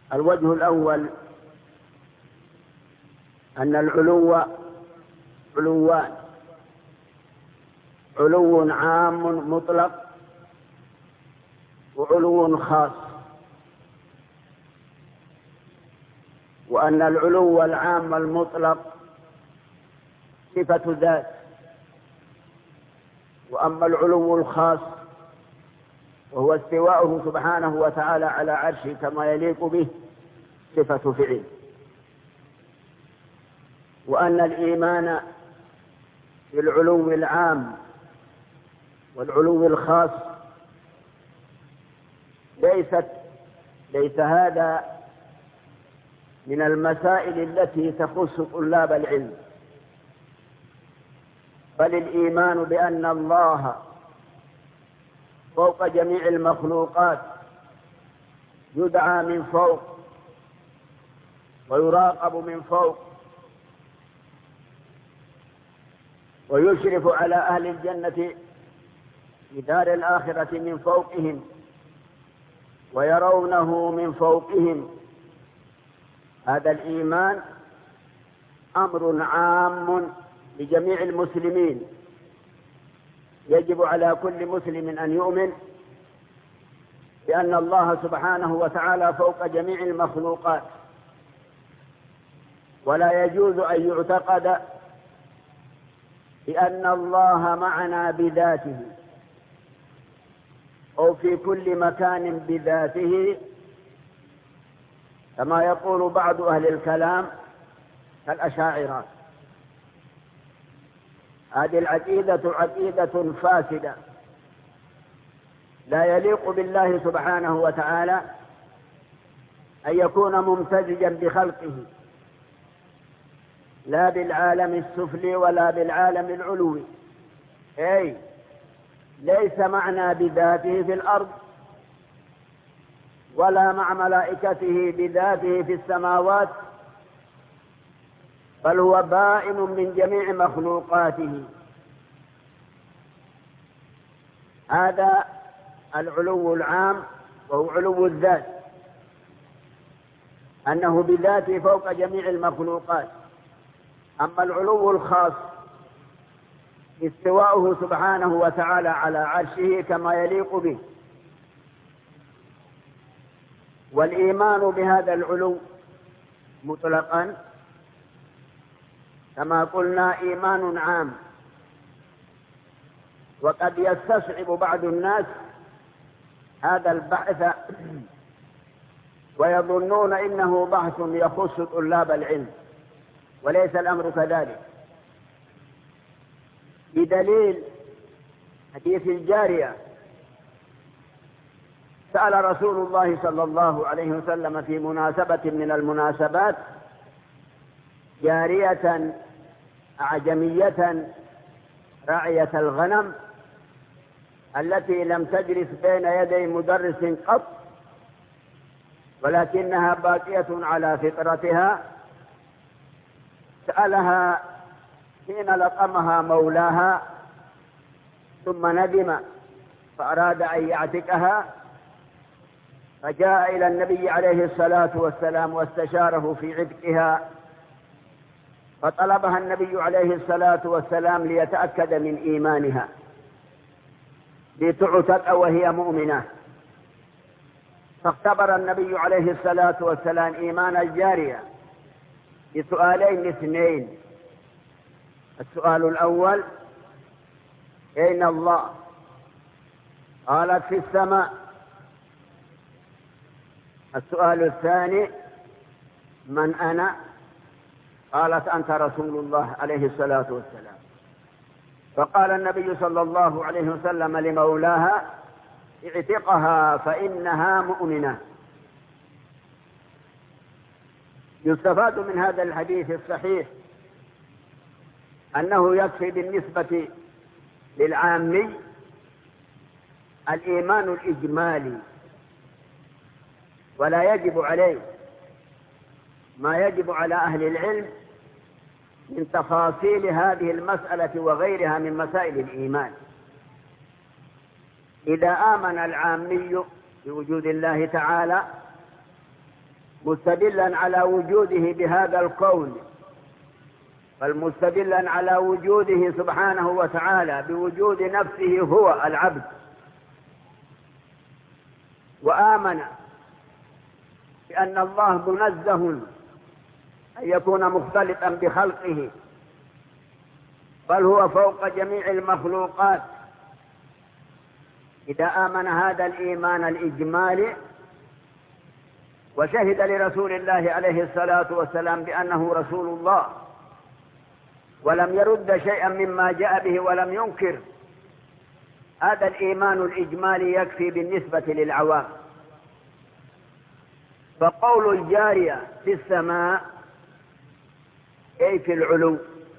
الوجه الأول أن العلو علوان: علو عام مطلق وعلو خاص. وأن العلو العام المطلق صفة ذات، وأما العلو الخاص وهو استواؤه سبحانه وتعالى على عرشه كما يليق به صفة فعل. وأن الإيمان بالعلو العام والعلو الخاص ليس هذا من المسائل التي تخص طلاب العلم، بل الإيمان بأن الله فوق جميع المخلوقات يدعى من فوق ويراقب من فوق ويشرف على أهل الجنة في دار الآخرة من فوقهم ويرونه من فوقهم. هذا الإيمان أمر عام لجميع المسلمين، يجب على كل مسلم أن يؤمن بأن الله سبحانه وتعالى فوق جميع المخلوقات، ولا يجوز أن يعتقد بأن الله معنا بذاته أو في كل مكان بذاته كما يقول بعض أهل الكلام كالأشاعرة. هذه العقيدة عقيدة فاسدة، لا يليق بالله سبحانه وتعالى أن يكون ممتزجا بخلقه، لا بالعالم السفلي ولا بالعالم العلوي. أي ليس معنا بذاته في الأرض ولا مع ملائكته بذاته في السماوات، بل هو بائن من جميع مخلوقاته. هذا العلو العام وهو علو الذات، أنه بذاته فوق جميع المخلوقات. أما العلو الخاص استواؤه سبحانه وتعالى على عرشه كما يليق به. والإيمان بهذا العلو مطلقا كما قلنا إيمان عام، وقد يستصعب بعض الناس هذا البحث ويظنون إنه بحث يخص طلاب العلم، وليس الأمر كذلك، بدليل حديث الجارية. سأل رسول الله صلى الله عليه وسلم في مناسبة من المناسبات جارية أعجمية راعية الغنم التي لم تجلس بين يدي مدرس قط، ولكنها باقية على فطرتها. سألها حين لقمها مولاها ثم ندم فأراد أن يعتقها، فجاء إلى النبي عليه الصلاة والسلام واستشاره في عتقها، فطلبها النبي عليه الصلاة والسلام ليتأكد من إيمانها لتعتق وهي مؤمنة. فاختبر النبي عليه الصلاة والسلام إيمان الجارية بسؤالين اثنين. السؤال الأول: أين الله؟ قالت: في السماء. السؤال الثاني: من أنا؟ قالت: أنت رسول الله عليه الصلاة والسلام. فقال النبي صلى الله عليه وسلم لمولاها: اعتقها فإنها مؤمنة. يستفاد من هذا الحديث الصحيح أنه يكفي بالنسبة للعامي الإيمان الإجمالي، ولا يجب عليه ما يجب على أهل العلم من تفاصيل هذه المسألة وغيرها من مسائل الإيمان. إذا آمن العامي بوجود الله تعالى مستدلا على وجوده بهذا الكون، بل مستدلا على وجوده سبحانه وتعالى بوجود نفسه هو العبد، وآمن بأن الله منزه أن يكون مختلطا بخلقه، بل هو فوق جميع المخلوقات. إذا آمن هذا الإيمان الإجمالي وشهد لرسول الله عليه الصلاة والسلام بأنه رسول الله ولم يرد شيئا مما جاء به ولم ينكر، هذا الإيمان الإجمالي يكفي بالنسبة للعوام. فقول الجارية في السماء أي في العلو.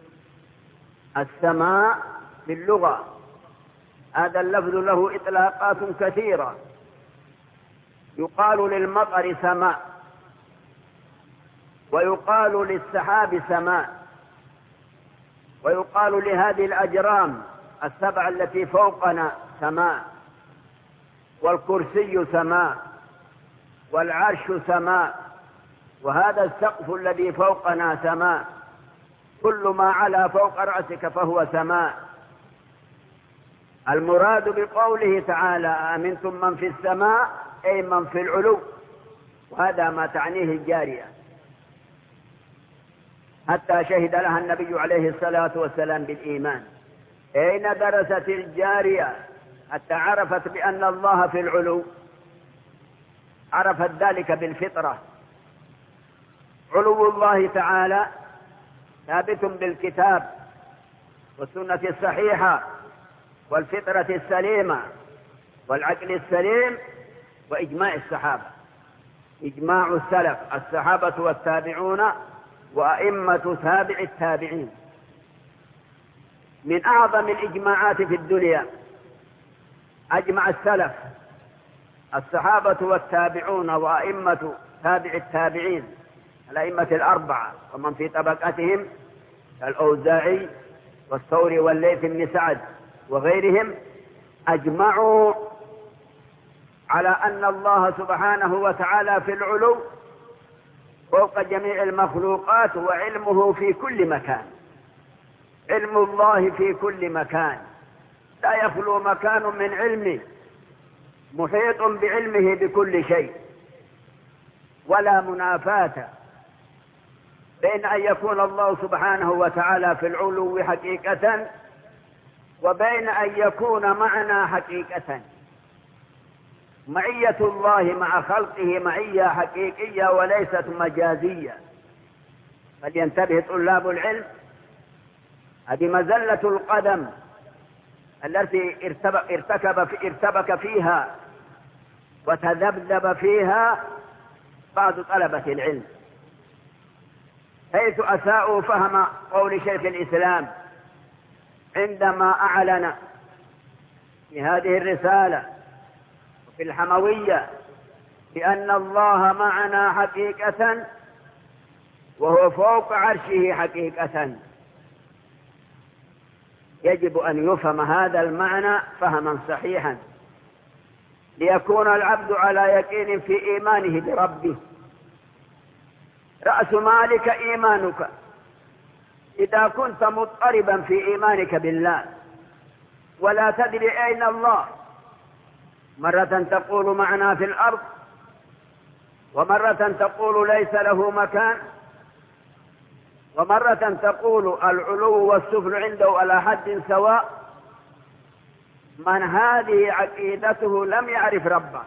السماء في اللغة هذا اللفظ له إطلاقات كثيرة. يقال للمطر سماء، ويقال للسحاب سماء، ويقال لهذه الأجرام السبع التي فوقنا سماء، والكرسي سماء، والعرش سماء، وهذا السقف الذي فوقنا سماء. كل ما علا فوق رأسك فهو سماء. المراد بقوله تعالى أأمنتم من في السماء أي من في العلو، وهذا ما تعنيه الجارية، حتى شهد لها النبي عليه الصلاة والسلام بالإيمان. أين درست الجارية حتى عرفت بأن الله في العلو؟ عرفت ذلك بالفطرة. علو الله تعالى ثابت بالكتاب والسنة الصحيحة والفطرة السليمة والعقل السليم وإجماع الصحابة، إجماع السلف الصحابة والتابعون وأئمة تابع التابعين. من أعظم الإجماعات في الدنيا أجمع السلف الصحابة والتابعون وأئمة تابع التابعين، الأئمة الأربعة ومن في طبقتهم الأوزاعي والثوري والليث بن سعد وغيرهم، أجمعوا على أن الله سبحانه وتعالى في العلو فوق جميع المخلوقات، وعلمه في كل مكان. علم الله في كل مكان، لا يخلو مكان من علمه، محيط بعلمه بكل شيء، ولا منافاة بين أن يكون الله سبحانه وتعالى في العلو حقيقة وبين أن يكون معنا حقيقة. معية الله مع خلقه معية حقيقية وليست مجازية. فلينتبه طلاب العلم، هذه مزلة القدم التي ارتبك فيها وتذبذب فيها بعض طلبة العلم، حيث أساءوا فهم قول شيخ الإسلام عندما أعلن في هذه الرسالة وفي الحموية بأن الله معنا حقيقة وهو فوق عرشه حقيقة. يجب أن يفهم هذا المعنى فهما صحيحا ليكون العبد على يقين في إيمانه بربه. رأس مالك إيمانك. إذا كنت مضطربا في إيمانك بالله ولا تدري أين الله، مرة تقول معنا في الأرض، ومرة تقول ليس له مكان، ومرة تقول العلو والسفل عنده على حد سواء، من هذه عقيدته لم يعرف ربه.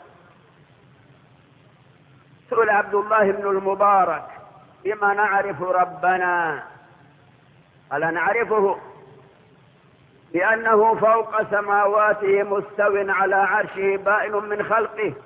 سئل عبد الله بن المبارك بما نعرف ربنا؟ قال نعرفه بأنه فوق سماواته مستو على عرشه بائن من خلقه،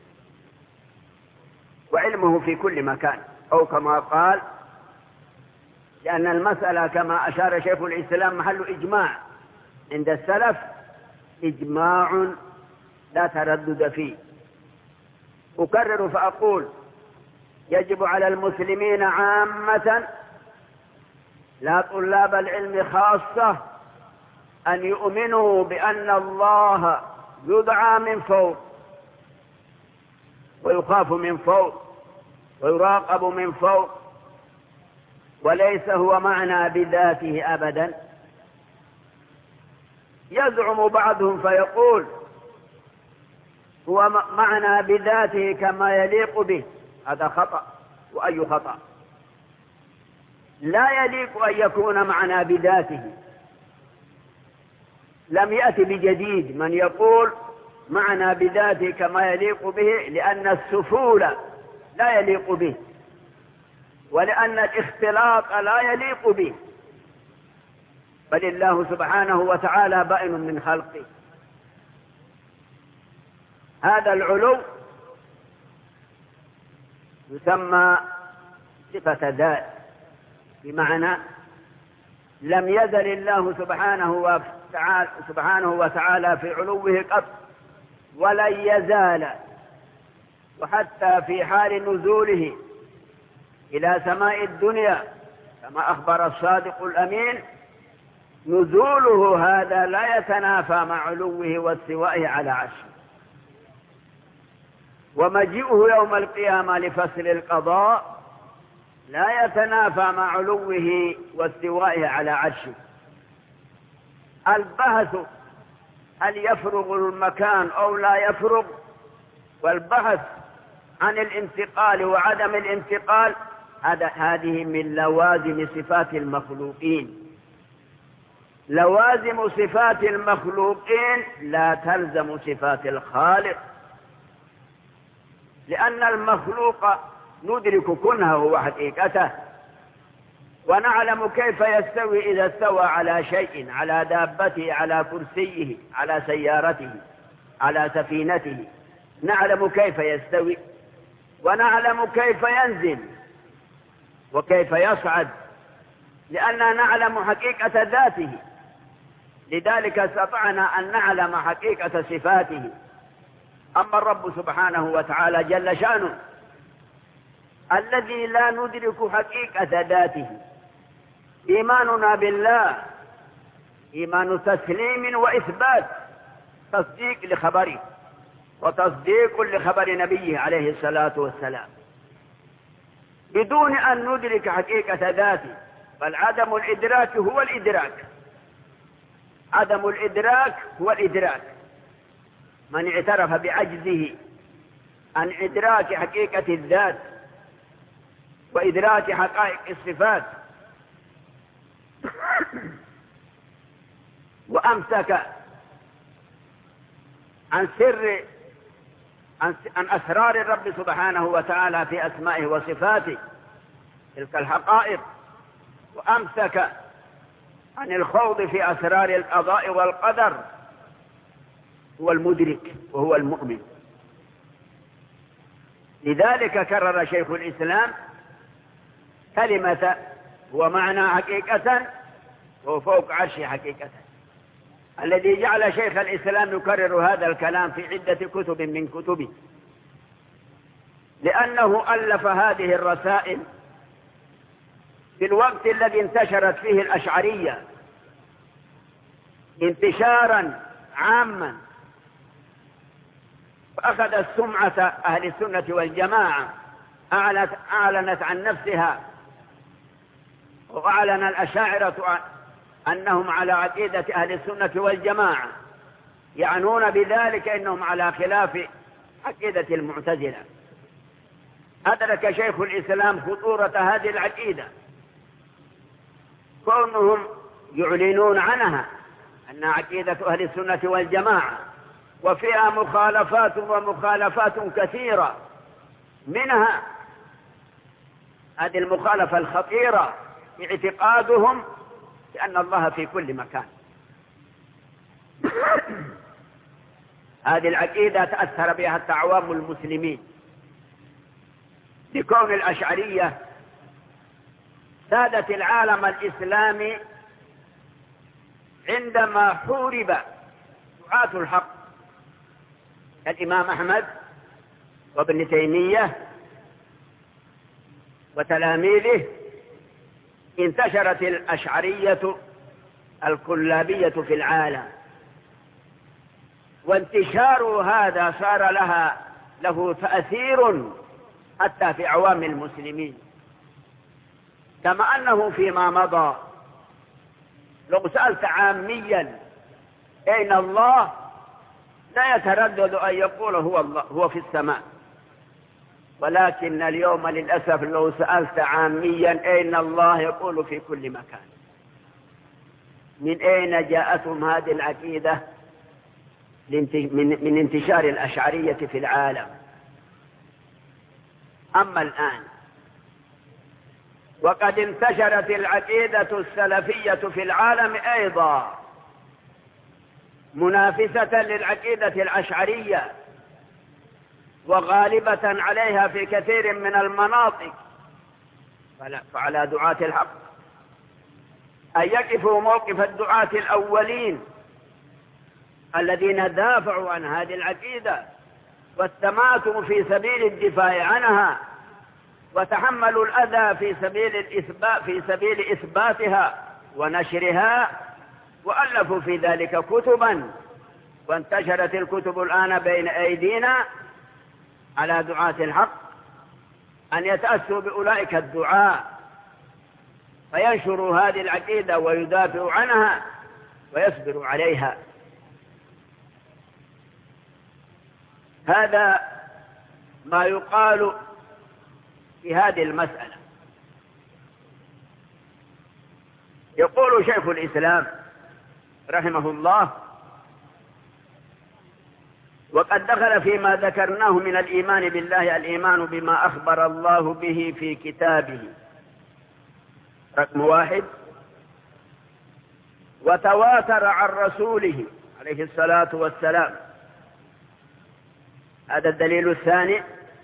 وعلمه في كل مكان، أو كما قال، لأن المسألة كما أشار شيخ الإسلام محل إجماع عند السلف، إجماع لا تردد فيه. أكرر فأقول يجب على المسلمين عامة لا طلاب العلم خاصة أن يؤمنوا بأن الله يدعى من فوق ويخاف من فوق، ويراقب من فوق، وليس هو معنى بذاته أبدا. يزعم بعضهم فيقول هو معنى بذاته كما يليق به. هذا خطأ، وأي خطأ. لا يليق أن يكون معنى بذاته. لم يأتي بجديد من يقول معنى بذاته كما يليق به، لأن السفول لا يليق به، ولأن الاختلاط لا يليق به، بل الله سبحانه وتعالى بائن من خلقه. هذا العلو يسمى صفة ذات، بمعنى لم يزل الله سبحانه وتعالى في علوه قط، ولن يزال. وحتى في حال نزوله إلى سماء الدنيا كما أخبر الصادق الأمين، نزوله هذا لا يتنافى مع علوه واستوائه على عرشه، ومجيئه يوم القيامة لفصل القضاء لا يتنافى مع علوه واستوائه على عرشه. البحث هل يفرغ المكان أو لا يفرغ، والبحث عن الانتقال وعدم الانتقال، هذه من لوازم صفات المخلوقين. لوازم صفات المخلوقين لا تلزم صفات الخالق، لأن المخلوق ندرك كنهه وحقيقته، ونعلم كيف يستوي إذا استوى على شيء، على دابته، على كرسيه، على سيارته، على سفينته. نعلم كيف يستوي، ونعلم كيف ينزل وكيف يصعد، لأننا نعلم حقيقة ذاته. لذلك استطعنا أن نعلم حقيقة صفاته. أما الرب سبحانه وتعالى جل شأنه الذي لا ندرك حقيقة ذاته، إيماننا بالله إيمان تسليم وإثبات، تصديق لخبره وتصديق لخبر نبيه عليه الصلاة والسلام، بدون أن ندرك حقيقة ذاته. بل عدم الإدراك هو الإدراك، عدم الإدراك هو الإدراك. من اعترف بعجزه عن إدراك حقيقة الذات وإدراك حقائق الصفات وأمسك عن أسرار الرب سبحانه وتعالى في أسمائه وصفاته تلك الحقائق، وأمسك عن الخوض في أسرار القضاء والقدر، هو المدرك وهو المؤمن. لذلك كرر شيخ الإسلام كلمة هو معنى حقيقة وهو فوق عرشه حقيقة، الذي جعل شيخ الإسلام يكرر هذا الكلام في عدة كتب من كتبه، لأنه ألف هذه الرسائل في الوقت الذي انتشرت فيه الأشعرية انتشارا عاما، فأخذت سمعة أهل السنة والجماعة، أعلنت عن نفسها، وأعلن الأشاعرة أنهم على عقيدة أهل السنة والجماعة، يعنون بذلك أنهم على خلاف عقيدة المعتزلة. أدرك شيخ الإسلام خطورة هذه العقيدة، كونهم يعلنون عنها أن عقيدة أهل السنة والجماعة وفيها مخالفات ومخالفات كثيرة، منها هذه المخالفة الخطيرة اعتقادهم بأن الله في كل مكان. هذه العقيدة تأثر بها حتى عوام المسلمين، لكون الأشعرية سادت العالم الإسلامي عندما حورب دعاة الحق الإمام أحمد وابن تيمية وتلاميذه. انتشرت الأشعرية الكلابية في العالم، وانتشار هذا صار له تأثير حتى في عوام المسلمين. كما أنه فيما مضى لو سألت عاميا أين الله لا يتردد أن يقول هو الله، هو في السماء. ولكن اليوم للأسف لو سألت عاميا أين الله يقول في كل مكان. من أين جاءتهم هذه العقيدة؟ من انتشار الأشعرية في العالم. أما الآن وقد انتشرت العقيدة السلفية في العالم أيضا منافسة للعقيدة الأشعرية، وغالبة عليها في كثير من المناطق. فعلى دعاة الحق أن يقفوا موقف الدعاة الأولين الذين دافعوا عن هذه العقيدة واستماتوا في سبيل الدفاع عنها، وتحملوا الأذى في سبيل إثباتها ونشرها، وألفوا في ذلك كتبا، وانتشرت الكتب الآن بين أيدينا. على دعاة الحق أن يتأسوا بأولئك الدعاء فينشروا هذه العقيدة ويدافعوا عنها ويصبروا عليها. هذا ما يقال في هذه المسألة. يقول شيخ الإسلام رحمه الله: وقد دخل فيما ذكرناه من الإيمان بالله الإيمان بما أخبر الله به في كتابه، رقم 1، وتواتر عن رسوله عليه الصلاة والسلام، هذا الدليل الثاني،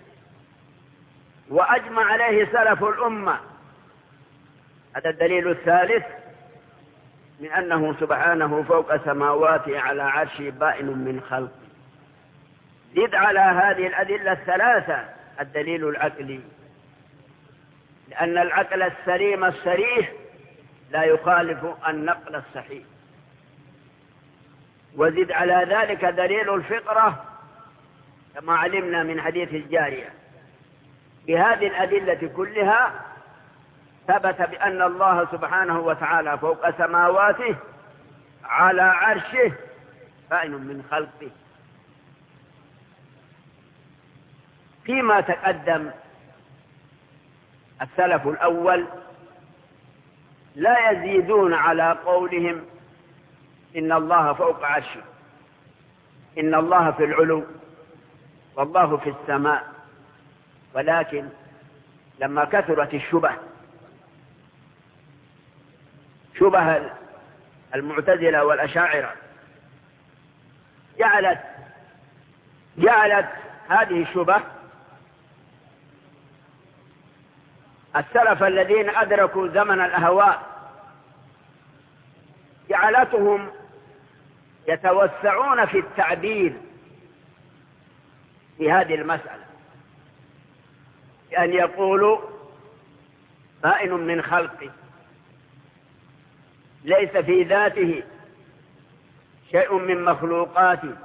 وأجمع عليه سلف الأمة، هذا الدليل الثالث، من أنه سبحانه فوق سماواته على عرشه بائن من خلقه. زد على هذه الأدلة الثلاثة الدليل العقلي، لأن العقل السليم الصريح لا يخالف النقل الصحيح. وزد على ذلك دليل الفطرة كما علمنا من حديث الجارية. بهذه الأدلة كلها ثبت بأن الله سبحانه وتعالى فوق سماواته على عرشه بائن من خلقه. فيما تقدم السلف الأول لا يزيدون على قولهم إن الله فوق عرشه، إن الله في العلو والله في السماء. ولكن لما كثرت شبه المعتزلة والأشاعرة جعلت هذه الشبه السلف الذين أدركوا زمن الأهواء جعلتهم يتوسعون في التعبير في هذه المسألة، بأن يقولوا بائن من خلقه، ليس في ذاته شيء من مخلوقاته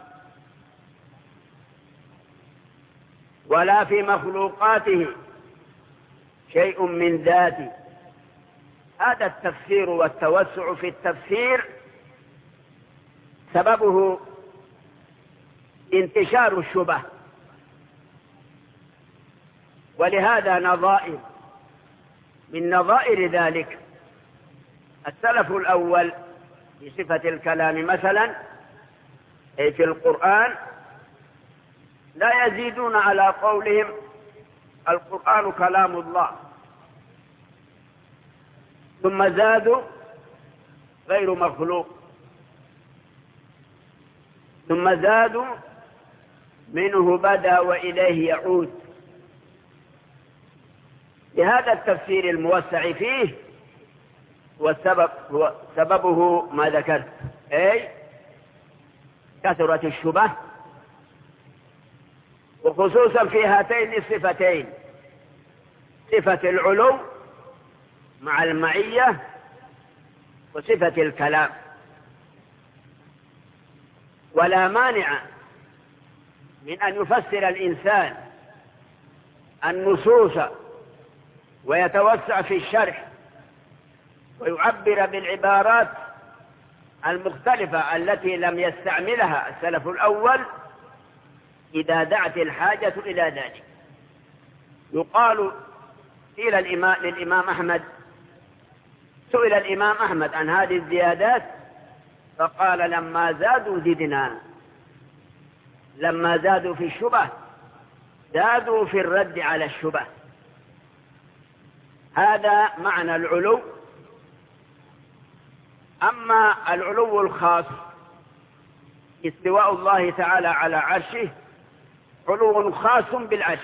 ولا في مخلوقاته شيء من ذاته. هذا التفسير والتوسع في التفسير سببه انتشار الشبه، ولهذا نظائر من نظائر ذلك السلف الأول في صفة الكلام مثلا أي في القرآن لا يزيدون على قولهم القرآن كلام الله، ثم زادوا غير مخلوق، ثم زادوا منه بدأ وإليه يعود. لهذا التفسير الموسع فيه سببه ما ذكرت، أي كثرة الشبه، وخصوصا في هاتين الصفتين، صفة العلو مع المعية وصفة الكلام. ولا مانع من أن يفسر الإنسان النصوص ويتوسع في الشرح ويعبر بالعبارات المختلفة التي لم يستعملها السلف الأول إذا دعت الحاجة إلى ذلك. يقال قيل للإمام أحمد، سئل الإمام أحمد عن هذه الزيادات فقال لما زادوا زدنا، لما زادوا في الشبه زادوا في الرد على الشبه. هذا معنى العلو. أما العلو الخاص استواء الله تعالى على عرشه علو خاص بالعرش،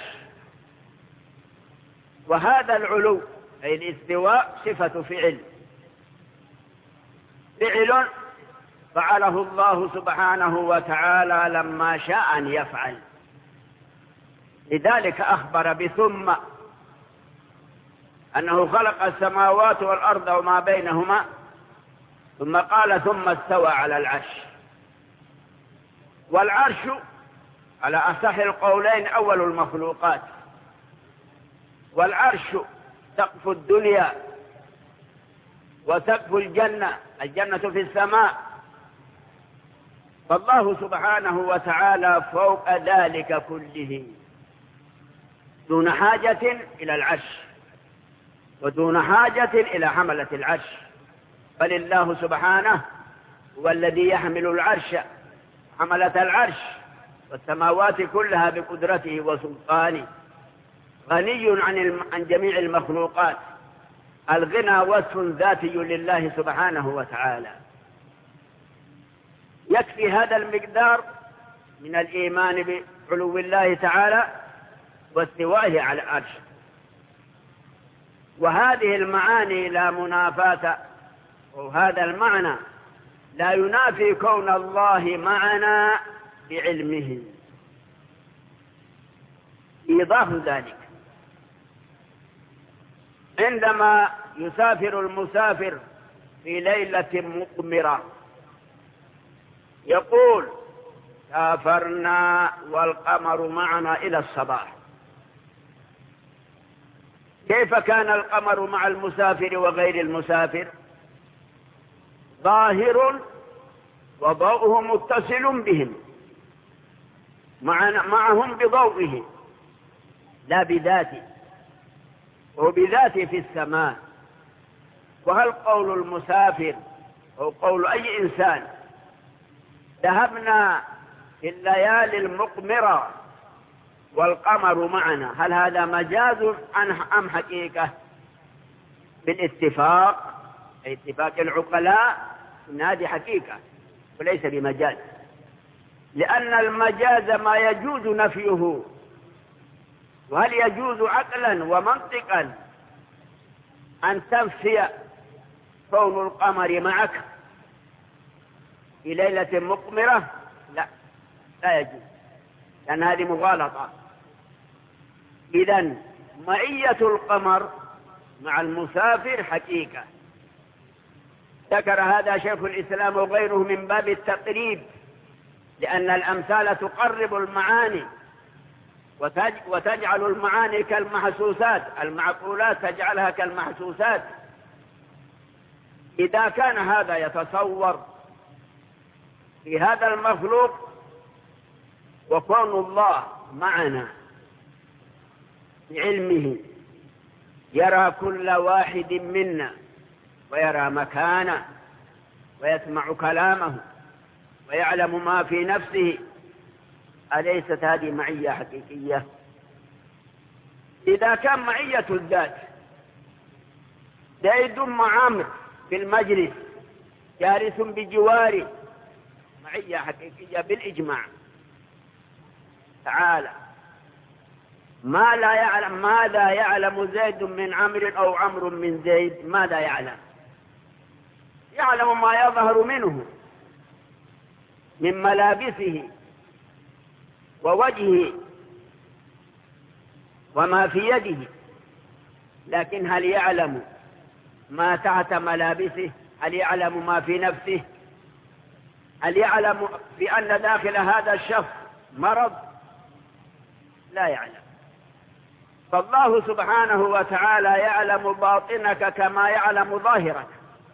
وهذا العلو أي الاستواء صفة فعل فعله الله سبحانه وتعالى لما شاء أن يفعل. لذلك أخبر بثم أنه خلق السماوات والأرض وما بينهما ثم قال ثم استوى على العرش. والعرش على أصح القولين أول المخلوقات، والعرش سقف الدنيا وسقف الجنة، الجنة في السماء، فالله سبحانه وتعالى فوق ذلك كله دون حاجة إلى العرش ودون حاجة إلى حملة العرش، بل الله سبحانه هو الذي يحمل العرش حملة العرش والسماوات كلها بقدرته وسلطانه، غني عن جميع المخلوقات. الغنى وصف ذاتي لله سبحانه وتعالى. يكفي هذا المقدار من الإيمان بعلو الله تعالى واستوائه على العرش. وهذه المعاني لا منافاة، وهذا المعنى لا ينافي كون الله معنا بعلمه. إيضاح ذلك عندما يسافر المسافر في ليلة مقمرة يقول سافرنا والقمر معنا إلى الصباح. كيف كان القمر مع المسافر وغير المسافر؟ ظاهر وضوءه متصل بهم، معهم بضوئه لا بذاته، وهو بذاته في السماء. وهل قول المسافر أو قول أي إنسان ذهبنا في الليالي المقمرة والقمر معنا، هل هذا مجاز أم حقيقة؟ بالاتفاق، اتفاق العقلاء إن هذه حقيقة وليس بمجاز، لأن المجاز ما يجوز نفيه. وهل يجوز عقلا ومنطقا أن تنفي كون القمر معك في ليلة مقمرة؟ لا يجوز، لأن هذه مغالطة. إذن معية القمر مع المسافر حقيقة. ذكر هذا شيخ الإسلام وغيره من باب التقريب، لأن الأمثال تقرب المعاني وتجعل المعاني كالمحسوسات، المعقولات تجعلها كالمحسوسات. إذا كان هذا يتصور في هذا المخلوق وكون الله معنا بعلمه، يرى كل واحد منا ويرى مكانه ويسمع كلامه ويعلم ما في نفسه، أليست هذه معية حقيقية؟ إذا كان معية الذات زيد مع عمرو في المجلس جالس بجواره، معية حقيقية بالإجماع. تعالى ماذا يعلم زيد من عمرو أو عمرو من زيد؟ ماذا يعلم؟ يعلم ما يظهر منه من ملابسه ووجهه وما في يده، لكن هل يعلم ما تحت ملابسه؟ هل يعلم ما في نفسه؟ هل يعلم بأن داخل هذا الشخص مرض؟ لا يعلم. فالله سبحانه وتعالى يعلم باطنك كما يعلم ظاهرك،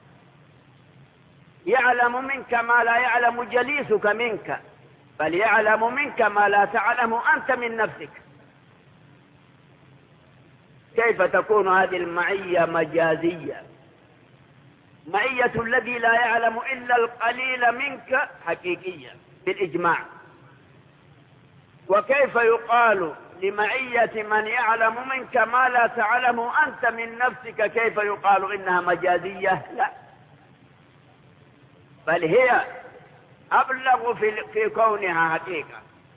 يعلم منك ما لا يعلم جليسك منك، بل يعلم منك ما لا تعلم أنت من نفسك. كيف تكون هذه المعية مجازية؟ معية الذي لا يعلم إلا القليل منك حقيقية بالإجماع. وكيف يقال لمعية من يعلم منك ما لا تعلم أنت من نفسك، كيف يقال إنها مجازية؟ لا، بل هي أبلغ في كونها حقيقة.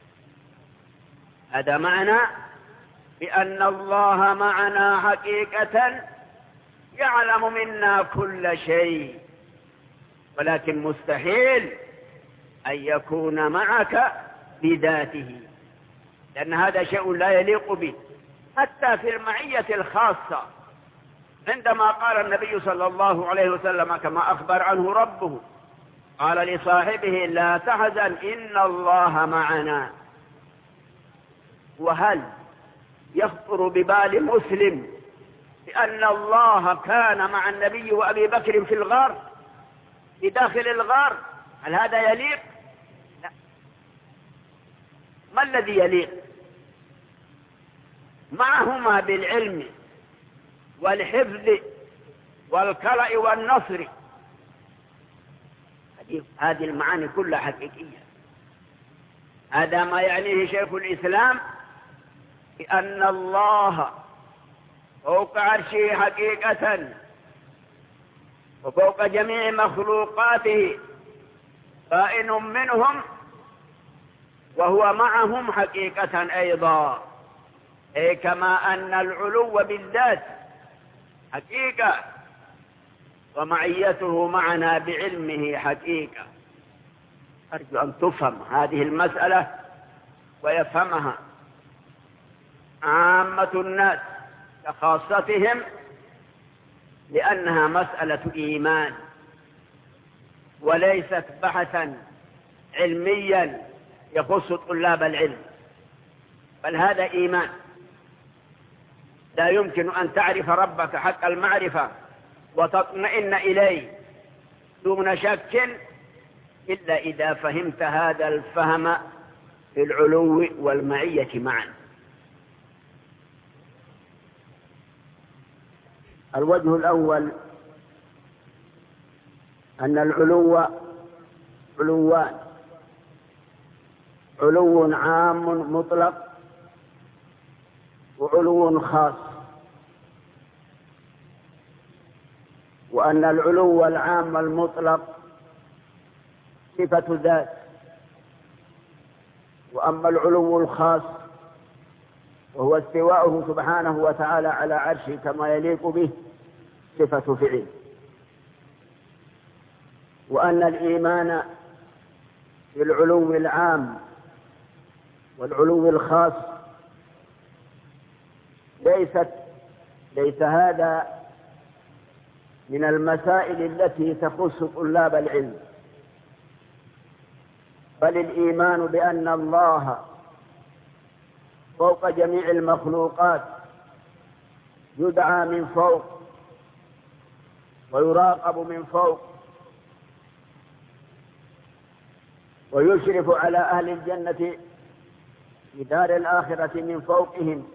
هذا معنى بأن الله معنا حقيقة، يعلم منا كل شيء، ولكن مستحيل أن يكون معك بذاته، لأن هذا شيء لا يليق به. حتى في المعية الخاصة عندما قال النبي صلى الله عليه وسلم كما أخبر عنه ربه، قال لصاحبه: لا تحزن إن الله معنا. وهل يخطر ببال مسلم بأن الله كان مع النبي وأبي بكر في الغار، في داخل الغار؟ هل هذا يليق؟ لا. ما الذي يليق؟ معهما بالعلم والحفظ والكرأ والنصر. هذه المعاني كلها حقيقية. هذا ما يعنيه شيخ الإسلام بأن الله فوق عرشه حقيقة، وفوق جميع مخلوقاته، بائن منهم وهو معهم حقيقة أيضا، أي كما أن العلو بالذات حقيقة، ومعيته معنا بعلمه حقيقة. أرجو أن تفهم هذه المسألة ويفهمها عامة الناس كخاصتهم، لأنها مسألة إيمان وليست بحثا علميا يخص طلاب العلم، بل هذا إيمان. لا يمكن أن تعرف ربك حق المعرفة وتطمئن إليه دون شك إلا إذا فهمت هذا الفهم في العلو والمعية معا. الوجه الأول أن العلو علوان: علو عام مطلق، وعلو خاص. وأن العلو العام المطلق صفة ذات، وأما العلو الخاص وهو استواؤه سبحانه وتعالى على عرشه كما يليق به، صفة فعل. وأن الإيمان بالعلو العام والعلو الخاص ليس هذا من المسائل التي تخص طلاب العلم، بل الإيمان بأن الله فوق جميع المخلوقات، يدعى من فوق ويراقب من فوق، ويشرف على أهل الجنة في دار الآخرة من فوقهم،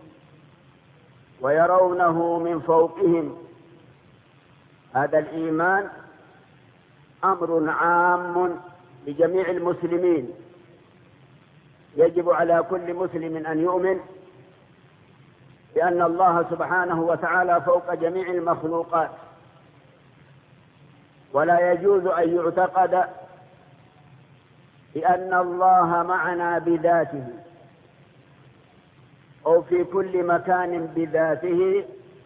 ويرونه من فوقهم. هذا الإيمان أمر عام لجميع المسلمين، يجب على كل مسلم أن يؤمن بأن الله سبحانه وتعالى فوق جميع المخلوقات، ولا يجوز أن يعتقد بأن الله معنا بذاته أو في كل مكان بذاته،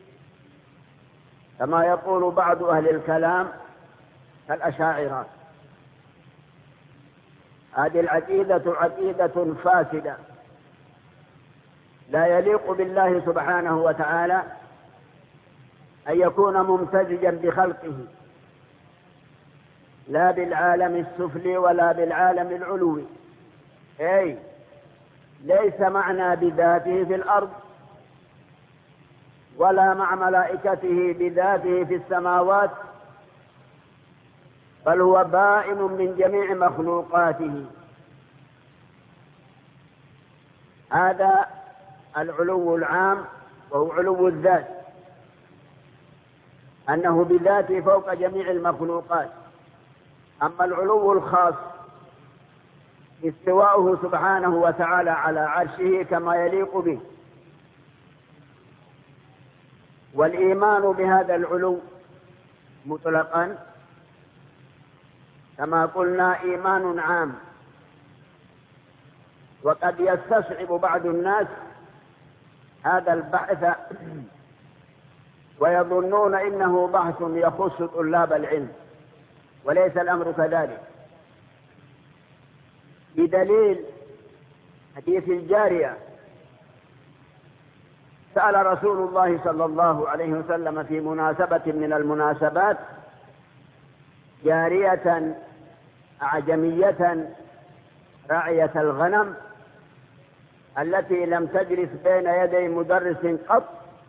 كما يقول بعض أهل الكلام كالأشاعرة. هذه العقيدة عقيدة فاسدة، لا يليق بالله سبحانه وتعالى أن يكون ممتزجا بخلقه، لا بالعالم السفلي ولا بالعالم العلوي. أي ليس معنا بذاته في الأرض ولا مع ملائكته بذاته في السماوات، بل هو بائن من جميع مخلوقاته. هذا العلو العام، وهو علو الذات، أنه بذاته فوق جميع المخلوقات. أما العلو الخاص استواؤه سبحانه وتعالى على عرشه كما يليق به. والإيمان بهذا العلو مطلقا كما قلنا إيمان عام، وقد يستصعب بعض الناس هذا البحث ويظنون إنه بحث يخص طلاب العلم، وليس الأمر كذلك، بدليل حديث الجارية. سأل رسول الله صلى الله عليه وسلم في مناسبة من المناسبات جارية أعجمية راعية الغنم التي لم تجلس بين يدي مدرس قط،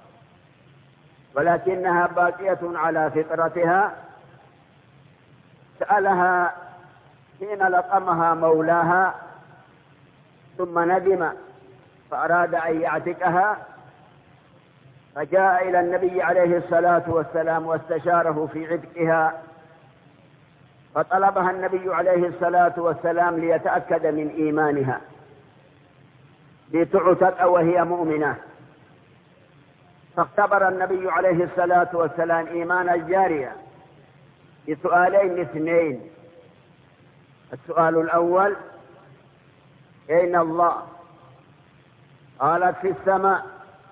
ولكنها باقية على فطرتها. سألها حين لطمها مولاها ثم ندم فأراد أن يعتقها، فجاء إلى النبي عليه الصلاة والسلام واستشاره في عتقها، فطلبها النبي عليه الصلاة والسلام ليتأكد من إيمانها لتعتق وهي مؤمنة. فاختبر النبي عليه الصلاة والسلام إيمان الجارية بسؤالين اثنين. السؤال الأول: أين الله؟ قالت: في السماء.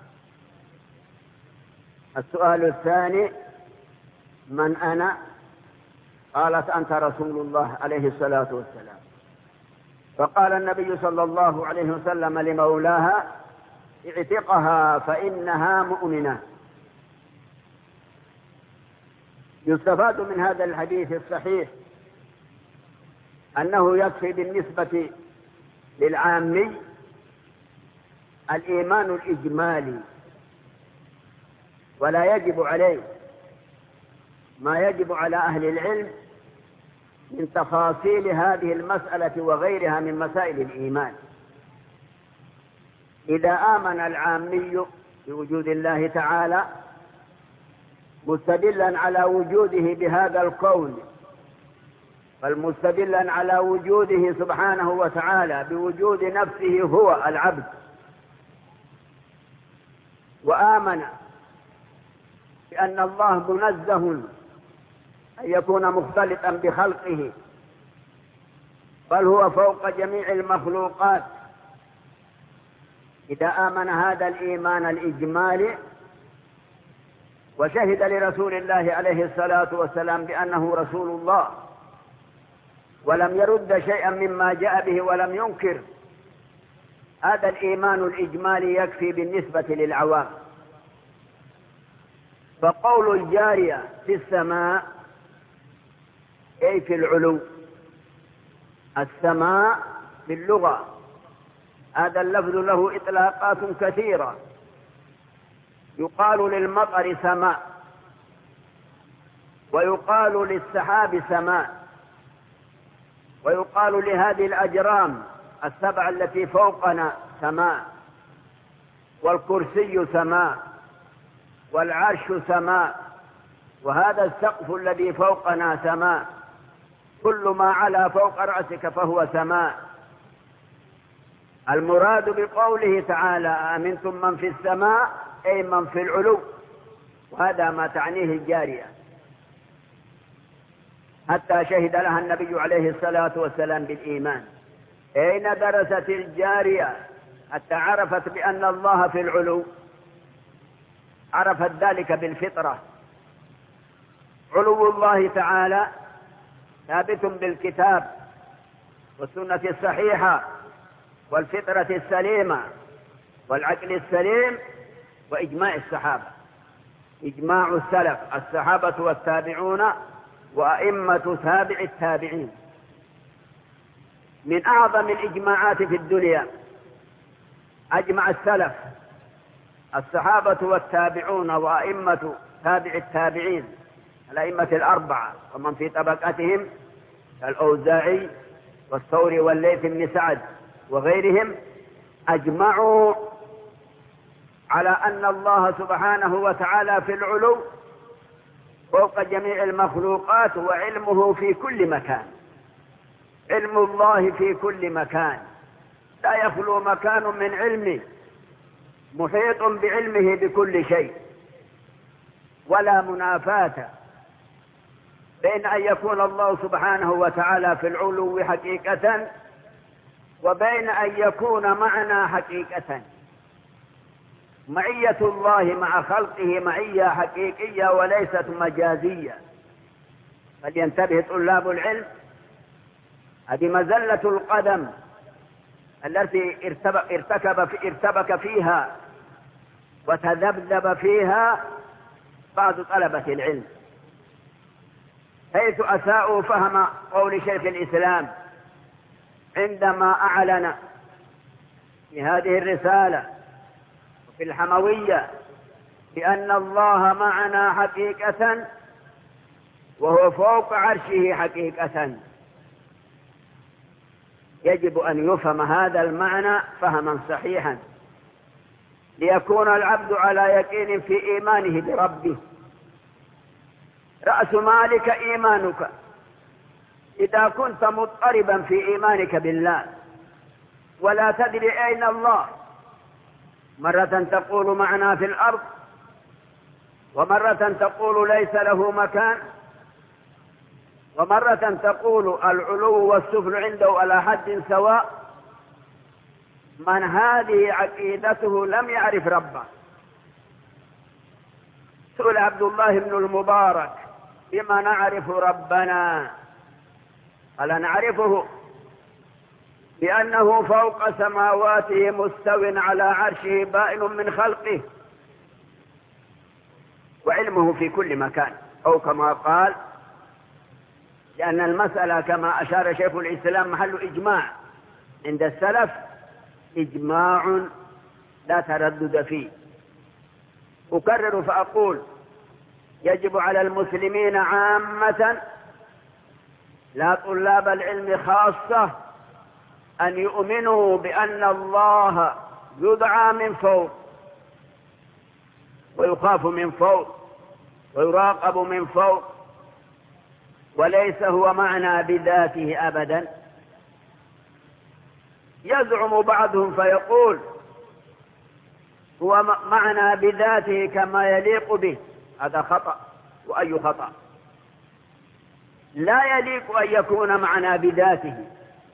السؤال الثاني: من أنا؟ قالت: أنت رسول الله عليه الصلاة والسلام. فقال النبي صلى الله عليه وسلم لمولاها: اعتقها فإنها مؤمنة. يستفاد من هذا الحديث الصحيح أنه يكفي بالنسبة للعامي الإيمان الإجمالي، ولا يجب عليه ما يجب على أهل العلم من تفاصيل هذه المسألة وغيرها من مسائل الإيمان. إذا آمن العامي بوجود الله تعالى مستدلا على وجوده بهذا الكون، فالمستدلا على وجوده سبحانه وتعالى بوجود نفسه هو العبد، وآمن بأن الله منزه أن يكون مختلطا بخلقه، بل هو فوق جميع المخلوقات. إذا آمن هذا الإيمان الإجمالي وشهد لرسول الله عليه الصلاة والسلام بأنه رسول الله، ولم يرد شيئا مما جاء به ولم ينكر، هذا الإيمان الإجمالي يكفي بالنسبة للعوام. فقول الجارية في السماء أي في العلو. السماء في اللغة هذا اللفظ له إطلاقات كثيرة. يقال للمطر سماء، ويقال للسحاب سماء، ويقال لهذه الأجرام السبع التي فوقنا سماء، والكرسي سماء، والعرش سماء، وهذا السقف الذي فوقنا سماء. كل ما علا فوق رأسك فهو سماء. المراد بقوله تعالى: أأمنتم من في السماء، أي من في العلو، وهذا ما تعنيه الجارية، حتى شهد لها النبي عليه الصلاة والسلام بالإيمان. أين درست الجارية حتى عرفت بأن الله في العلو؟ عرفت ذلك بالفطرة. علو الله تعالى ثابت بالكتاب والسنة الصحيحة والفطرة السليمة والعقل السليم وإجماع الصحابة، إجماع السلف الصحابة والتابعون وأئمة تابع التابعين. من أعظم الإجماعات في الدنيا أجمع السلف الصحابة والتابعون وأئمة تابع التابعين الأئمة الأربعة ومن في طبقتهم الأوزاعي والثوري والليث بن سعد وغيرهم أجمعوا على أن الله سبحانه وتعالى في العلو فوق جميع المخلوقات، وعلمه في كل مكان. علم الله في كل مكان، لا يخلو مكان من علمه، محيط بعلمه بكل شيء، ولا منافاة بين أن يكون الله سبحانه وتعالى في العلو حقيقة وبين أن يكون معنا حقيقة. معية الله مع خلقه معية حقيقية وليست مجازية. فلينتبه طلاب العلم، هذه مزلة القدم التي ارتبك فيها وتذبذب فيها بعض طلبة العلم، حيث أساءوا فهم قول شيخ الإسلام عندما أعلن في هذه الرسالة وفي الحموية بأن الله معنا حقيقة وهو فوق عرشه حقيقة. يجب أن يفهم هذا المعنى فهما صحيحا ليكون العبد على يقين في إيمانه بربه. رأس مالك إيمانك. إذا كنت مضطربا في إيمانك بالله ولا تدري أين الله، مرة تقول معنا في الأرض ومرة تقول ليس له مكان ومرة تقول العلو والسفل عنده على حد سواء، من هذه عقيدته لم يعرف ربه. سئل عبد الله بن المبارك بما نعرف ربنا؟ قال نعرفه بأنه فوق سماواته مستو على عرشه بائن من خلقه، وعلمه في كل مكان، أو كما قال، لأن المسألة كما أشار شيخ الإسلام محل إجماع عند السلف، إجماع لا تردد فيه. أكرر فأقول يجب على المسلمين عامة لا طلاب العلم خاصة أن يؤمنوا بأن الله يدعى من فوق ويخاف من فوق ويراقب من فوق، وليس هو معنى بذاته أبدا. يزعم بعضهم فيقول هو معنى بذاته كما يليق به، هذا خطأ. وأي خطأ؟ لا يليق أن يكون معنى بذاته.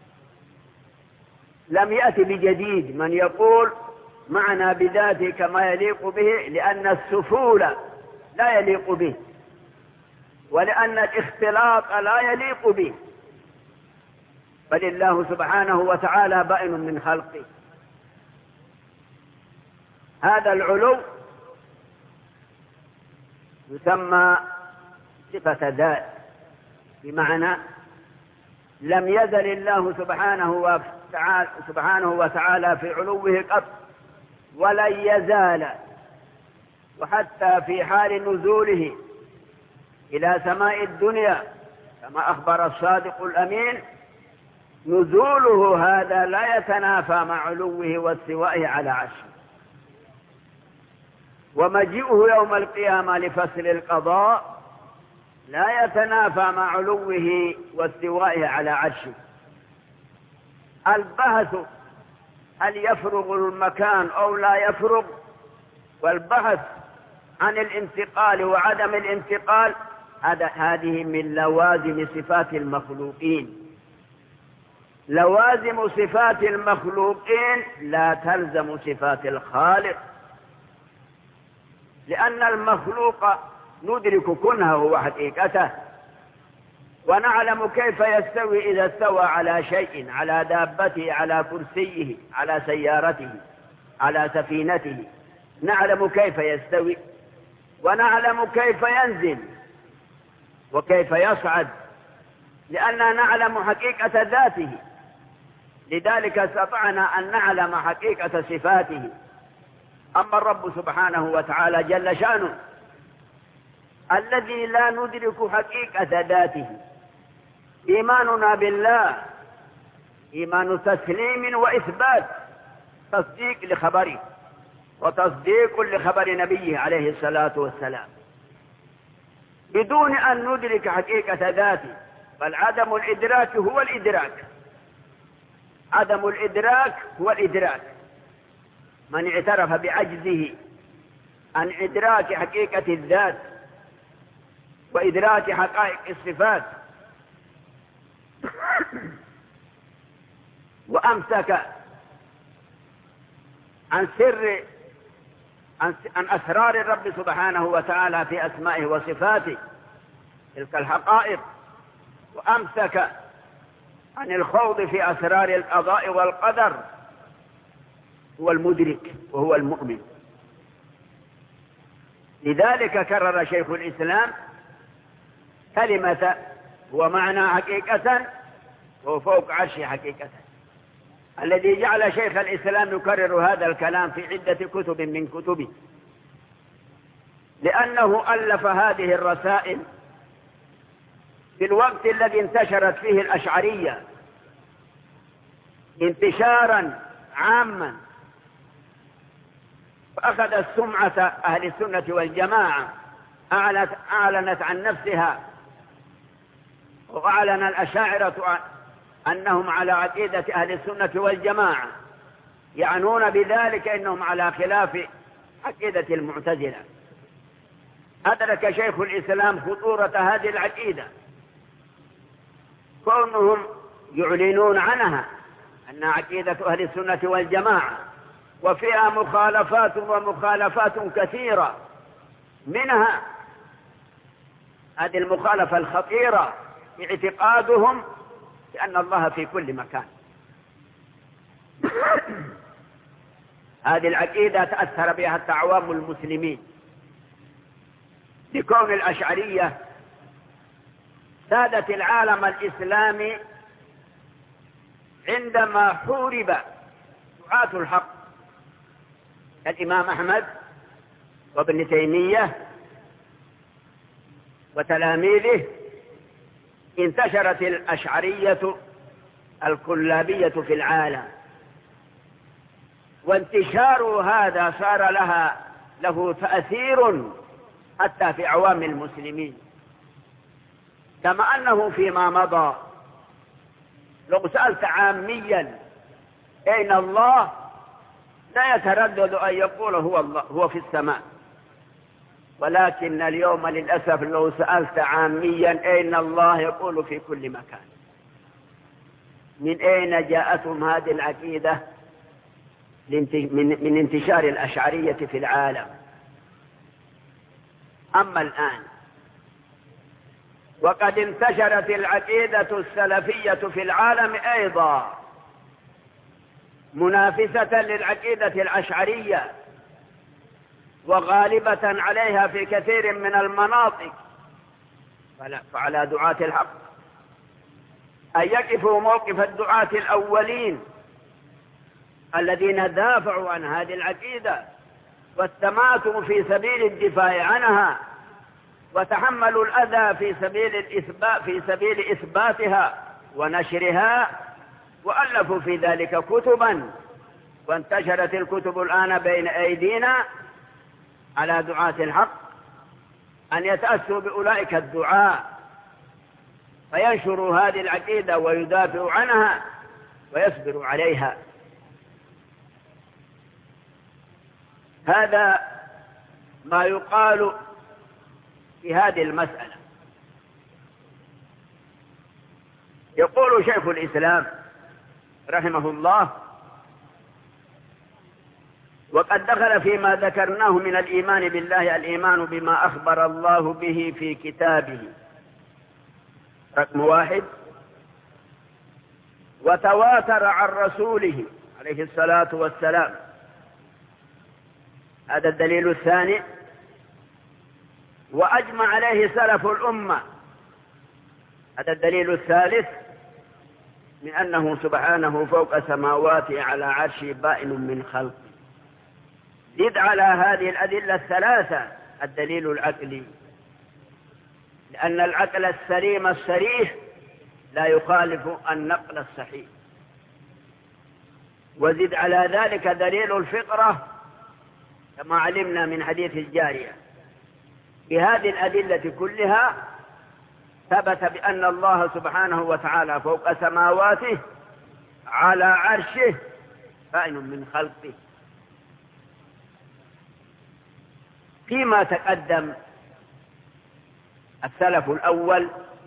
لم يأتي بجديد من يقول معنى بذاته كما يليق به، لأن السفول لا يليق به، ولأن الاختلاط لا يليق به، بل الله سبحانه وتعالى بائن من خلقه. هذا العلو يسمى صفة ذات، بمعنى لم يزل الله سبحانه وتعالى في علوه قط ولن يزال، وحتى في حال نزوله إلى سماء الدنيا كما أخبر الصادق الأمين، نزوله هذا لا يتنافى مع علوه واستوائه على عرشه، ومجيئه يوم القيامة لفصل القضاء لا يتنافى مع علوه واستوائه على عرشه. البحث هل يفرغ المكان أو لا يفرغ، والبحث عن الانتقال وعدم الانتقال، هذه من لوازم صفات المخلوقين. لوازم صفات المخلوقين لا تلزم صفات الخالق، لأن المخلوق ندرك كنهه وحقيقته، ونعلم كيف يستوي إذا استوى على شيء، على دابته، على كرسيه، على سيارته، على سفينته، نعلم كيف يستوي، ونعلم كيف ينزل وكيف يصعد، لأننا نعلم حقيقة ذاته. لذلك استطعنا أن نعلم حقيقة صفاته. أما الرب سبحانه وتعالى جل شأنه الذي لا ندرك حقيقة ذاته، إيماننا بالله إيمان تسليم وإثبات، تصديق لخبره وتصديق لخبر نبيه عليه الصلاة والسلام، بدون أن ندرك حقيقة ذاته. بل عدم الإدراك هو الإدراك، عدم الإدراك هو الإدراك. من اعترف بعجزه عن إدراك حقيقة الذات وإدراك حقائق الصفات وأمسك عن أسرار الرب سبحانه وتعالى في أسمائه وصفاته تلك الحقائق، وأمسك عن الخوض في أسرار القضاء والقدر، هو المدرك وهو المؤمن. لذلك كرر شيخ الإسلام كلمة ومعنى حقيقة وهو فوق عرشه حقيقة، الذي جعل شيخ الإسلام يكرر هذا الكلام في عدة كتب من كتبه، لأنه ألف هذه الرسائل في الوقت الذي انتشرت فيه الأشعرية انتشارا عاما، فأخذت سمعة أهل السنة والجماعة، أعلنت عن نفسها، وأعلن الأشاعرة أنهم على عقيدة أهل السنة والجماعة، يعنون بذلك أنهم على خلاف عقيدة المعتزلة. أدرك شيخ الإسلام خطورة هذه العقيدة، كونهم يعلنون عنها أن عقيدة أهل السنة والجماعة وفيها مخالفات ومخالفات كثيرة، منها هذه المخالفة الخطيرة اعتقادهم بأن الله في كل مكان. هذه العقيدة تأثر بها حتى عوام المسلمين، لكون الأشعرية سادت العالم الإسلامي عندما حورب دعاة الحق الإمام أحمد وابن تيمية وتلاميذه. انتشرت الأشعرية الكلابية في العالم، وانتشار هذا صار له تأثير حتى في عوام المسلمين، كما أنه فيما مضى لو سألت عاميا أين الله لا يتردد أن يقول هو الله، هو في السماء. ولكن اليوم للأسف لو سألت عاميا أين الله يقول في كل مكان. من أين جاءتهم هذه العقيدة؟ من انتشار الأشعرية في العالم. أما الآن وقد انتشرت العقيدة السلفية في العالم أيضا منافسة للعقيدة الأشعرية، وغالبة عليها في كثير من المناطق. فعلى دعاة الحق أن يقفوا موقف الدعاة الأولين الذين دافعوا عن هذه العقيدة واستماتوا في سبيل الدفاع عنها، وتحملوا الأذى في سبيل إثباتها ونشرها، وألفوا في ذلك كتبا، وانتشرت الكتب الآن بين أيدينا. على دعاة الحق أن يتأسوا بأولئك الدعاء فينشروا هذه العقيدة ويدافعوا عنها ويصبروا عليها. هذا ما يقال في هذه المسألة. يقول شيخ الإسلام رحمه الله: وقد دخل فيما ذكرناه من الإيمان بالله الإيمان بما أخبر الله به في كتابه، رقم 1، وتواتر عن رسوله عليه الصلاة والسلام، هذا الدليل الثاني، وأجمع عليه سلف الأمة، هذا الدليل الثالث، من أنه سبحانه فوق سماواته على عرشه بائن من خلقه، زد على هذه الأدلة الثلاثة الدليل العقلي، لأن العقل السليم الصريح لا يخالف النقل الصحيح. وزد على ذلك دليل الفطرة كما علمنا من حديث الجارية. بهذه الأدلة كلها ثبت بأن الله سبحانه وتعالى فوق سماواته على عرشه بائن من خلقه. فيما تقدم السلف الأول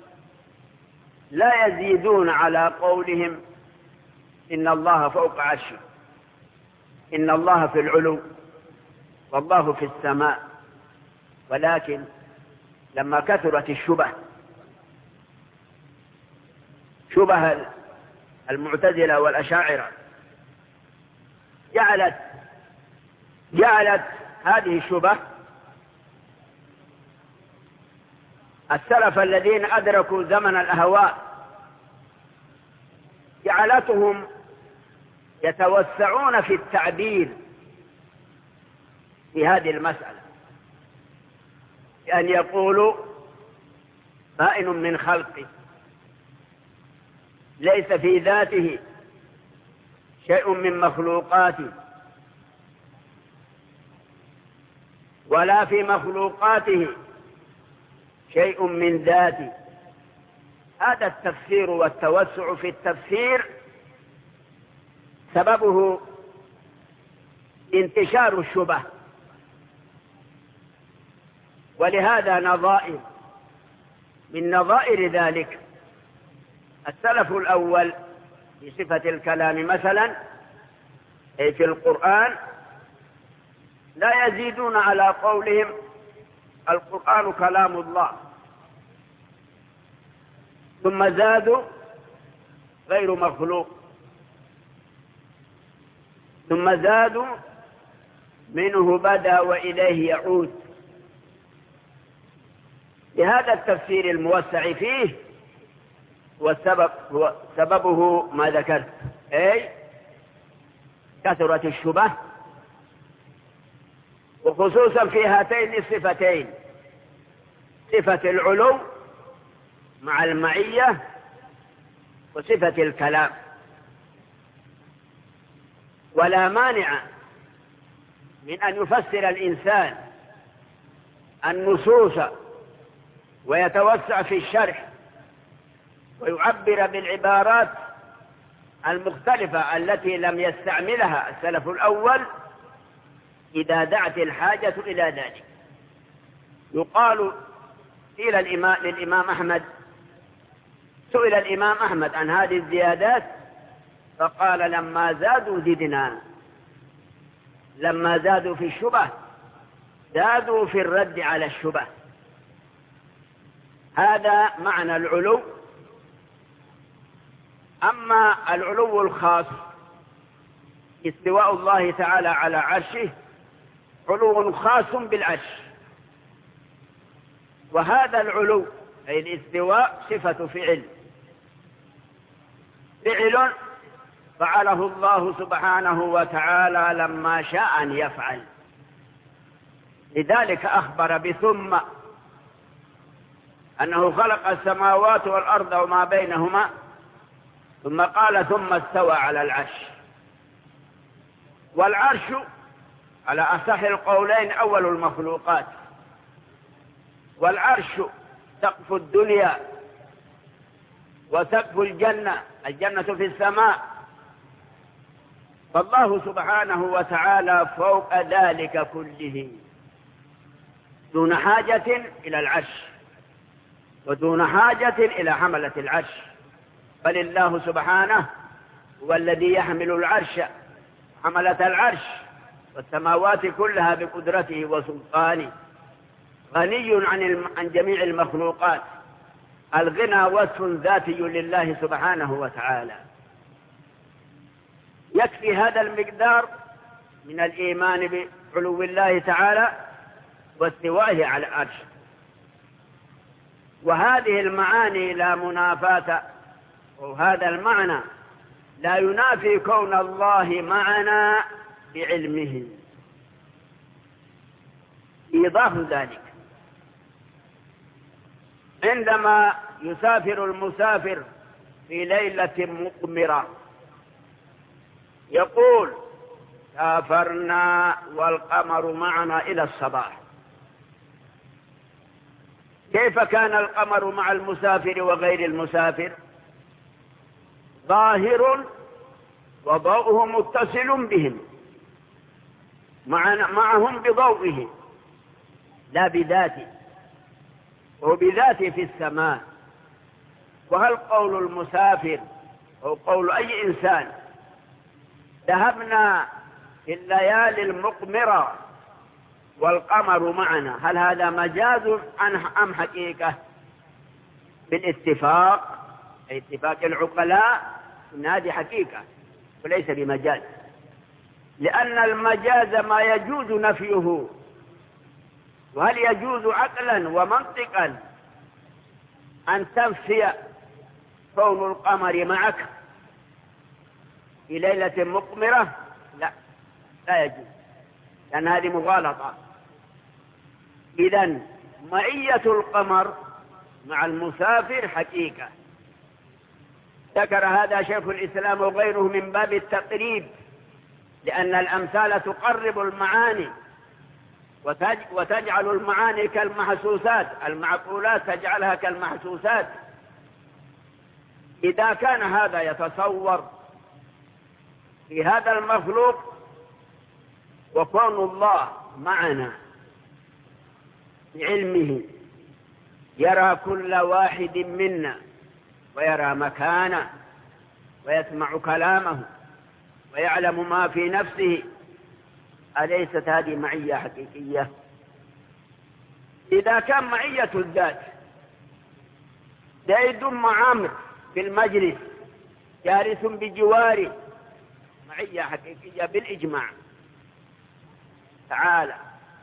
لا يزيدون على قولهم إن الله فوق عرشه، إن الله في العلو والله في السماء، ولكن لما كثرت شبه المعتزلة والأشاعرة جعلت هذه الشبه السلف الذين أدركوا زمن الأهواء جعلتهم يتوسعون في التعبير في هذه المسألة، بأن يقولوا بائن من خلقه، ليس في ذاته شيء من مخلوقاته ولا في مخلوقاته شيء من ذاته. هذا التفسير والتوسع في التفسير سببه انتشار الشبه، ولهذا نظائر من نظائر ذلك السلف الأول في صفة الكلام مثلا أي في القرآن لا يزيدون على قولهم القرآن كلام الله، ثم زادوا غير مخلوق، ثم زادوا منه بدأ وإليه يعود. لهذا التفسير الموسع فيه سببه ما ذكرت، أي كثرة الشبه، وخصوصا في هاتين الصفتين، صفة العلو مع المعية وصفة الكلام. ولا مانع من أن يفسر الإنسان النصوص ويتوسع في الشرح ويعبر بالعبارات المختلفة التي لم يستعملها السلف الأول إذا دعت الحاجة إلى ذلك. يقال قيل للإمام أحمد، سئل الإمام أحمد عن هذه الزيادات فقال لما زادوا زدنا، لما زادوا في الشبه زادوا في الرد على الشبه. هذا معنى العلو. أما العلو الخاص استواء الله تعالى على عرشه علو خاص بالعرش، وهذا العلو أي الاستواء صفة فعل فعله الله سبحانه وتعالى لما شاء أن يفعل. لذلك أخبر بثم أنه خلق السماوات والأرض وما بينهما، ثم قال ثم استوى على العرش. والعرش على أصح القولين أول المخلوقات، والعرش سقف الدنيا وسقف الجنة في السماء، فالله سبحانه وتعالى فوق ذلك كله دون حاجة إلى العرش ودون حاجة إلى حملة العرش، بل الله سبحانه هو الذي يحمل العرش حملة العرش والسماوات كلها بقدرته وسلطانه، غني عن جميع المخلوقات. الغنى وصف ذاتي لله سبحانه وتعالى. يكفي هذا المقدار من الإيمان بعلو الله تعالى واستوائه على العرش. وهذه المعاني لا منافاة، وهذا المعنى لا ينافي كون الله معنا بعلمه، إيضاح ذلك: عندما يسافر المسافر في ليلة مقمرة يقول: سافرنا والقمر معنا إلى الصباح. كيف كان القمر مع المسافر وغير المسافر؟ ظاهر وضوءه متصل بهم، معهم بضوئه لا بذاته، وبذاته في السماء. وهل قول المسافر أو قول أي إنسان ذهبنا في الليالي المقمرة والقمر معنا، هل هذا مجاز أم حقيقة؟ بالاتفاق، اتفاق العقلاء، إن هذه حقيقة وليس بمجاز، لأن المجاز ما يجوز نفيه. وهل يجوز عقلا ومنطقا أن تنفي كون القمر معك في ليلة مقمرة؟ لا يجوز، لأن هذه مغالطة. إذن معية القمر مع المسافر حقيقة. ذكر هذا شيخ الإسلام وغيره من باب التقريب، لأن الأمثال تقرب المعاني وتجعل المعاني كالمحسوسات، المعقولات تجعلها كالمحسوسات. إذا كان هذا يتصور في هذا المخلوق، وكون الله معنا بعلمه، يرى كل واحد منا ويرى مكانه ويسمع كلامه ويعلم ما في نفسه، أليست هذه معية حقيقية؟ إذا كان معية الذات زيد مع عمرو في المجلس جالس بجواره، معية حقيقية بالإجماع. تعالى،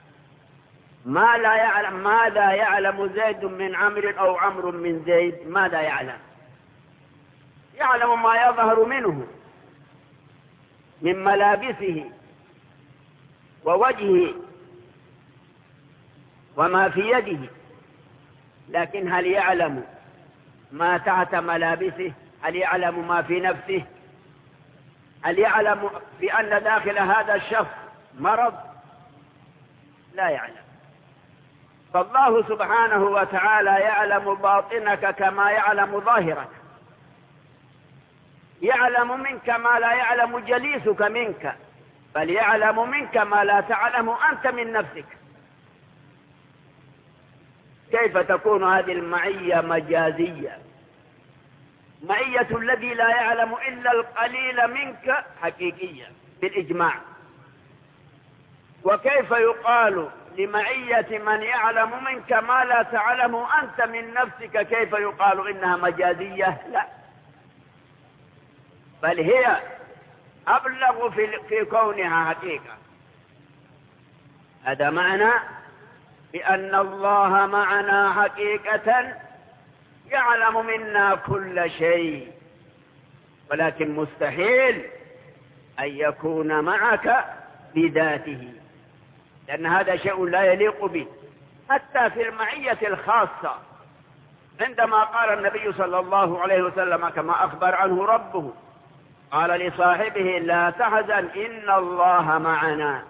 ماذا يعلم زيد من عمرو أو عمرو من زيد؟ ماذا يعلم؟ يعلم ما يظهر منه من ملابسه ووجهه وما في يده، لكن هل يعلم ما تحت ملابسه؟ هل يعلم ما في نفسه؟ هل يعلم بأن داخل هذا الشخص مرض؟ لا يعلم. فالله سبحانه وتعالى يعلم باطنك كما يعلم ظاهرك، يعلم منك ما لا يعلم جليسك منك، بل يعلم منك ما لا تعلم أنت من نفسك. كيف تكون هذه المعية مجازية؟ معية الذي لا يعلم إلا القليل منك حقيقية بالإجماع. وكيف يقال لمعية من يعلم منك ما لا تعلم أنت من نفسك، كيف يقال إنها مجازية؟ لا، بل هي أبلغ في كونها حقيقة. هذا معنى بأن الله معنا حقيقة، يعلم منا كل شيء، ولكن مستحيل أن يكون معك بذاته، لأن هذا شيء لا يليق به. حتى في المعية الخاصة، عندما قال النبي صلى الله عليه وسلم كما أخبر عنه ربه، قال لصاحبه: لا تحزن إن الله معنا.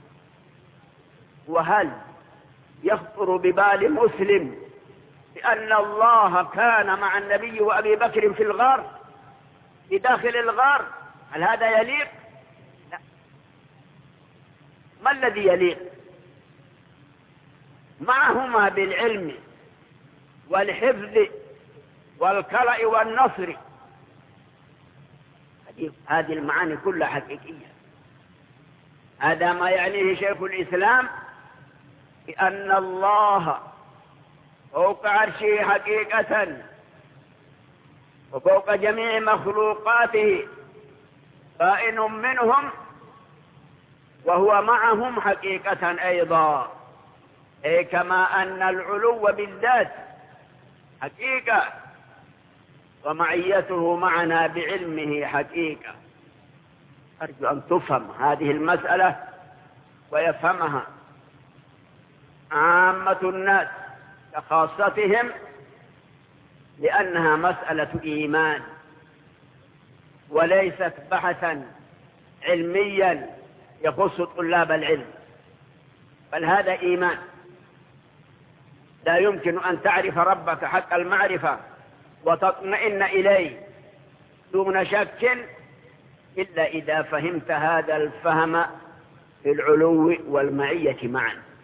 وهل يخطر ببال مسلم بأن الله كان مع النبي وأبي بكر في الغار، في داخل الغار؟ هل هذا يليق؟ لا. ما الذي يليق؟ معهما بالعلم والحفظ والكرأ والنصر. هذه المعاني كلها حقيقية. هذا ما يعنيه شيخ الإسلام، بأن الله فوق عرشه حقيقة وفوق جميع مخلوقاته، بائن منهم وهو معهم حقيقة أيضا، أي كما أن العلو بالذات حقيقة، ومعيته معنا بعلمه حقيقة. أرجو أن تفهم هذه المسألة ويفهمها. عامة الناس كخاصتهم، لأنها مسألة إيمان وليست بحثا علميا يخص طلاب العلم، بل هذا إيمان. لا يمكن أن تعرف ربك حق المعرفة وتطمئن إليه دون شك إلا إذا فهمت هذا الفهم في العلو والمعية معا.